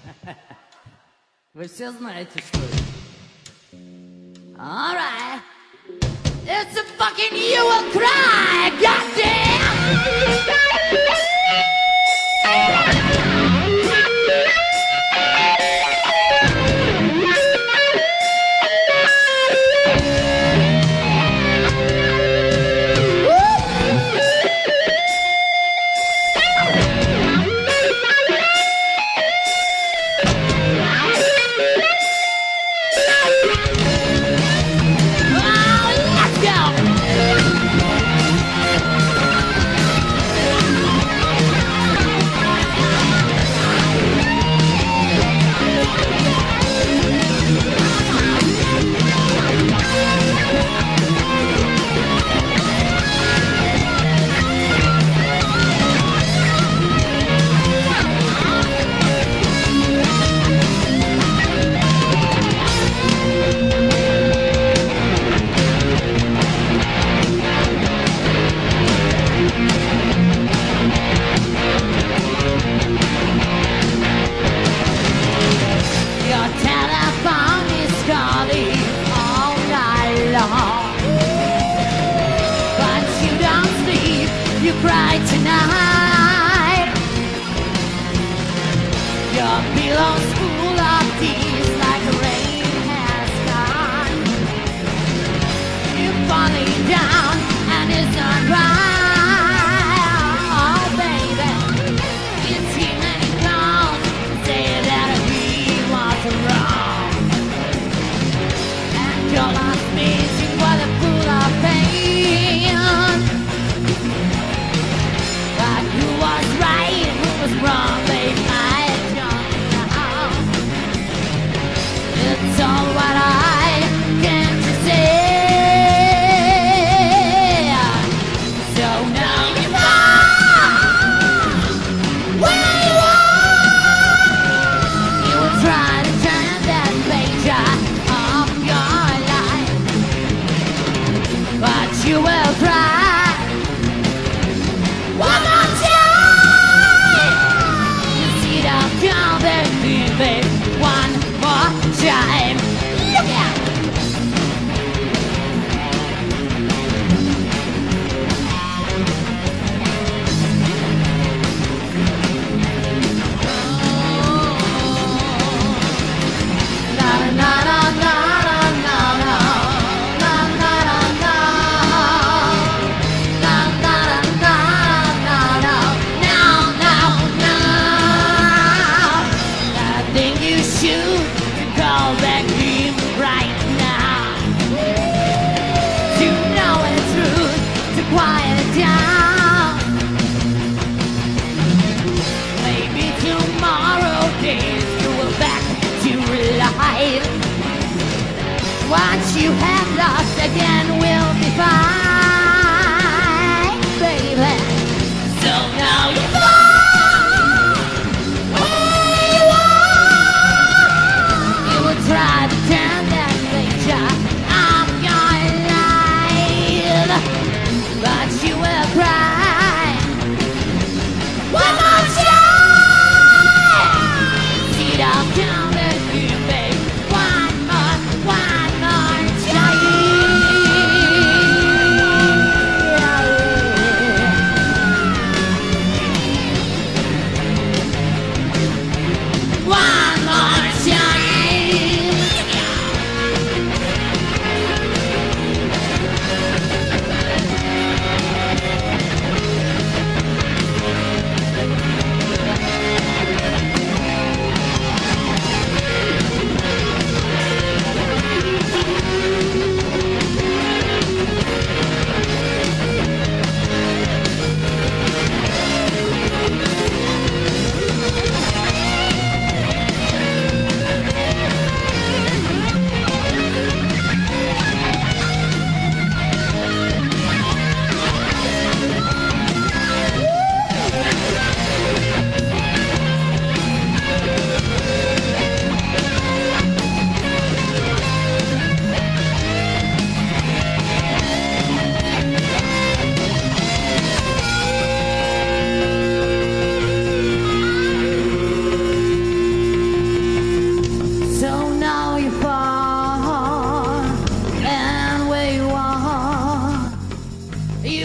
Вы все знаете, что это? All right. It's a fucking you will cry, goddamn! Cry tonight. Your pillow's full of tears like the rain has gone. You're falling down and it's not right. Oh baby, it's him and he calls to say that he was wrong. And your last missing was full of pain. Who was right and who was wrong, babe, I don't know.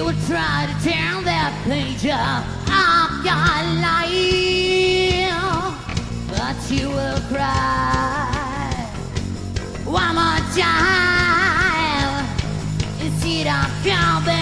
will try to turn that page of your life, but you will cry one more time instead of coming.